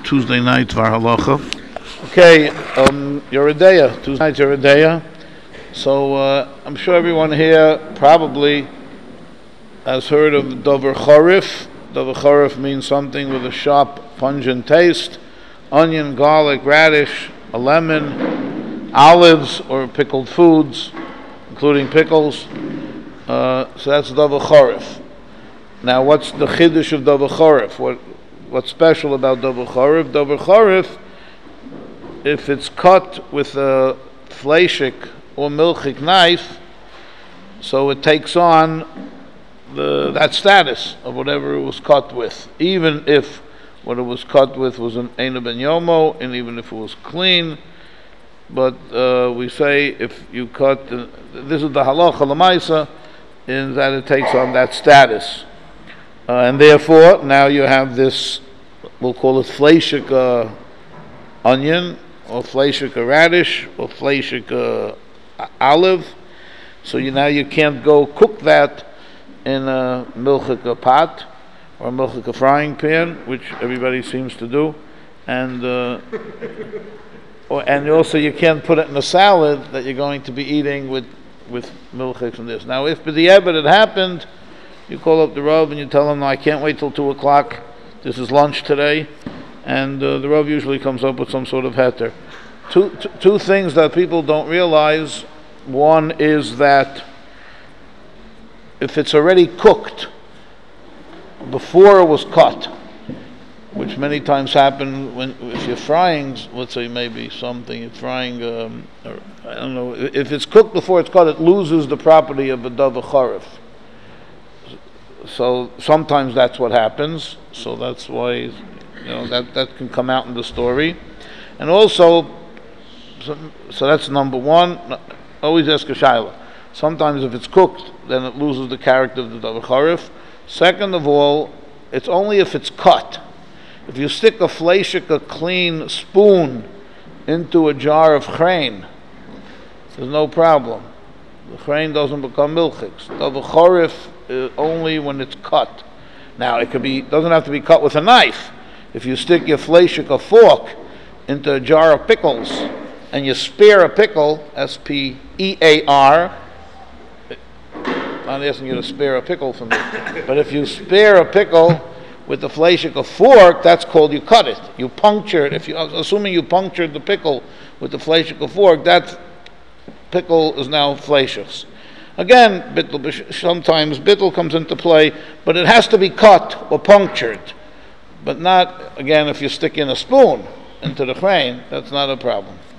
Tuesday night Var Halacha. Okay, Yeridea, Tuesday night Yeridea. So I'm sure everyone here probably has heard of Dover Chorif. Dover Chorif means something with a sharp, pungent taste. Onion, garlic, radish, a lemon, olives or pickled foods, including pickles. So that's Dover Chorif. Now, what's the chiddush of Dover Chorif? What's special about Dover Chorif? Dover Chorif, if it's cut with a fleishik or milchik knife, so it takes on that status of whatever it was cut with, even if what it was cut with was an Eina Ben Yomo, and even if it was clean. But we say if you cut, this is the halacha l'maisa, in that it takes on that status. And therefore, now you have this, we'll call it fleishik onion, or fleishik radish, or fleishik olive. So now you can't go cook that in a milchik pot, or a milchik frying pan, which everybody seems to do. And and also you can't put it in a salad that you're going to be eating with milchiks and this. Now, if b'di'evet it happened, you call up the Rav and you tell him, no, I can't wait till 2 o'clock. This is lunch today. And the Rav usually comes up with some sort of heter. Two things that people don't realize. One is that if it's already cooked before it was cut, which many times happen if you're frying, let's say maybe something, you're frying, I don't know, if it's cooked before it's cut, it loses the property of a Dover Chorif. So sometimes that's what happens. So that's why, that can come out in the story. And also, so that's number one. Always ask a shaila. Sometimes if it's cooked, then it loses the character of the Dover Chorif. Second of all, it's only if it's cut. If you stick a fleishik, a clean spoon, into a jar of chrein, there's no problem. The chrein doesn't become milchiks. Dover Chorif only when it's cut. Now it doesn't have to be cut with a knife. If you stick your fleishik, a fork, into a jar of pickles, and you spear a pickle, S-P-E-A-R, I'm not asking you to spare a pickle from me, but if you spear a pickle with the fleishik, a fork, that's called you cut it. You puncture it. Assuming you punctured the pickle with the fleishik, a fork, that pickle is now fleishiks. Again, sometimes bittul comes into play, but it has to be cut or punctured. But not, again, if you stick in a spoon into the chrein, that's not a problem.